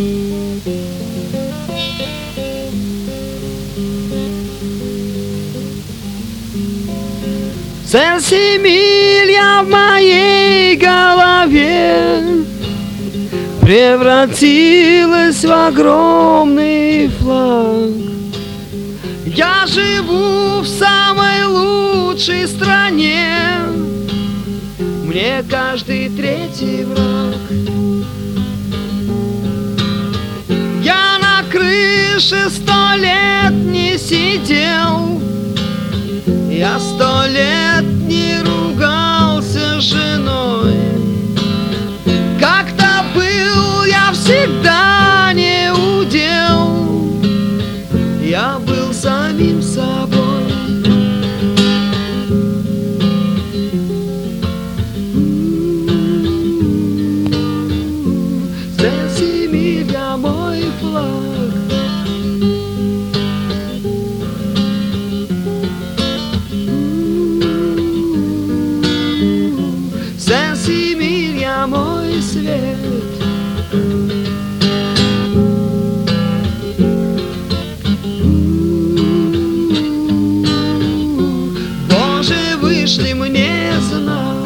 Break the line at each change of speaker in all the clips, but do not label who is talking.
Сен-Симилья в моей голове превратилась в огромный флаг. Я живу в самой лучшей стране, мне каждый третий враг. Я на крыше 100 лет не сидел, я 100 лет не ругался с женой. Как-то был я всегда не удел, я был самим собой. Сен-Симилья мой флаг. Сен-Симилья мой свет. Боже, вышли мне знак.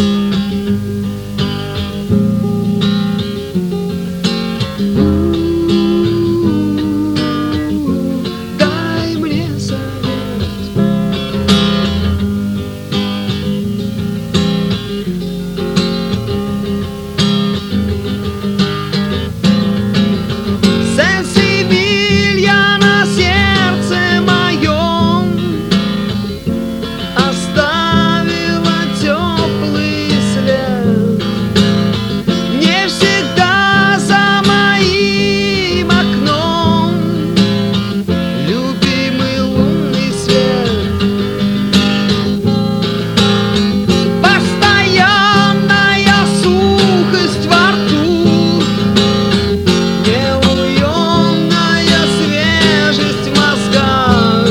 Дай мне совет. Сен-Симилья на сердце моем оставила теплый след. Не всегда за моим окном любимый лунный свет. Постоянная сухость во рту, неуемная свежесть в мозгах.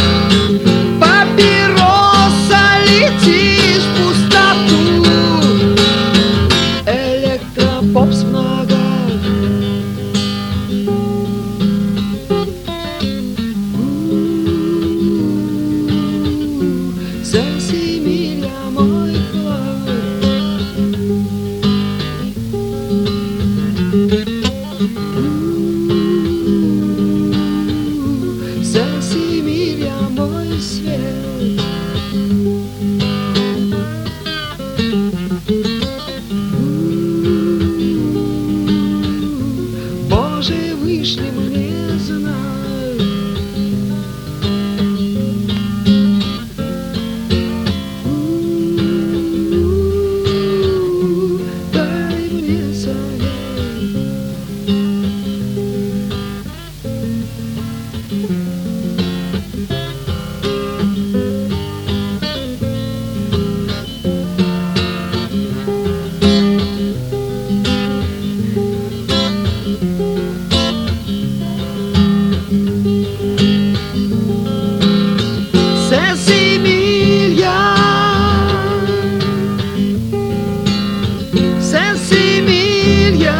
Папироса летишь в пустоту, электропопс в ногах. Сен-Симилья мой флаг. Сен-Симилья мой свет. Боже, вышли мне знак. Дай мне совет. Сен-Симилья, Сен-Симилья,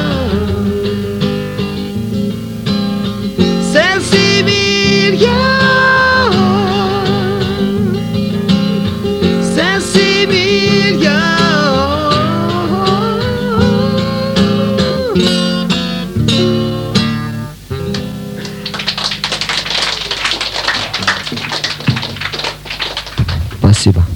Сен-Симилья, Сен-Симилья. Спасибо.